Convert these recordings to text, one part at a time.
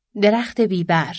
درخت بیبر.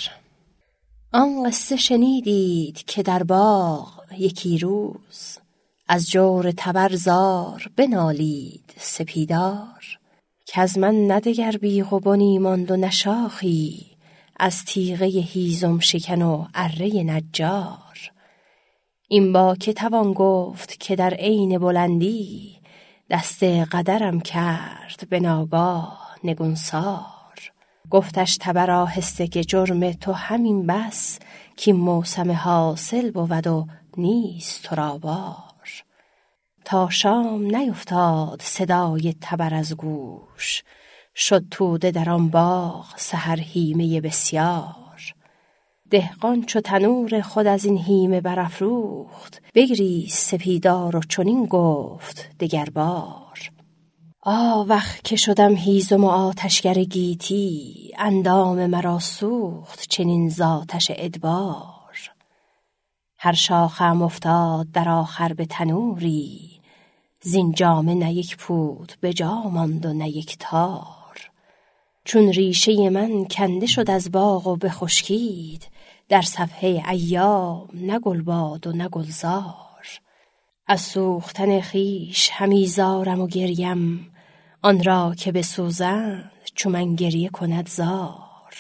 آن قصه شنیدید که در باغ یکی روز از جور تبر زار بنالید سپیدار، که از من نه دگر بیغ و بنی ماند و نه شاخی از تیغه هیزم شکن و اره نجار. این با که توان گفت که در عین بلندی دست قدرم کرد به ناگاه نگونسار. گفتش تبر آهسته که جرم تو همین بس که موسم حاصل بود و نیست تو را بار. تا شام نیفتاد صدای تبر از گوش، شد توده در آن باغ سحر هیمه بسیار. دهقان چو تنور خود از این هیمه برافروخت، بگریست سپیدار و چنین گفت دگر بار: آوخ که شدم هیزم و آتشگر گیتی، اندام مرا سوخت چنین ز آتش ادبار. هر شاخم افتاد در آخر به تنوری، زین جامه نه یک پود به جا ماند و نه یک تار. چون ریشه من کنده شد از باغ و بخشکید، در صفحه ایام نه گل باد و نه گلزار. از سوختن خویش همی زارم و گریم، آن را که بسوزند چو من گریه کند زار.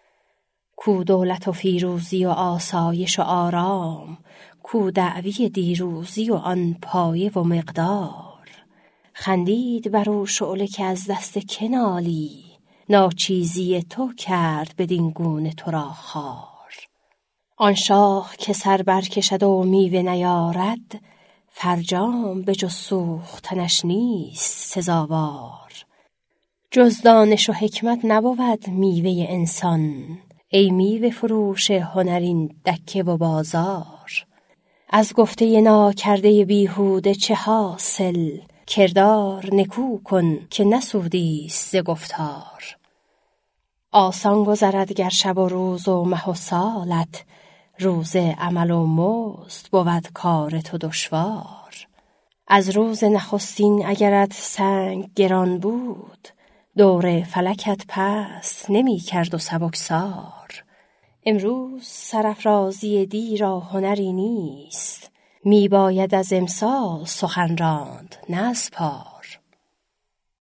کو دولت و فیروزی و آسایش و آرام، کو دعوی دیروزی و آن پایه و مقدار. خندید بر او شعله که از دست که نالی، ناچیزی تو کرد بدین گونه تو را خار. آن شاخ که سر برکشد و میوه نیارد، فرجام به جز سوختنش نیست سزاوار. جز دانش و حکمت نبود میوه انسان، ای میوه فروش هنرین دکه و بازار. از گفته ناکرده بیهوده چه حاصل، کردار نکو کن که نسودیست ز گفتار. آسان گذرد گر شب و روز و مه و سالت، روز عمل و مزد بود کار تو دشوار. از روز نخستین اگرت سنگ گران بود، دور فلکت پست نمی کرد و سبکسار. امروز سرافرازی دی را هنری نیست، می باید از امسال سخن راند نه از پار.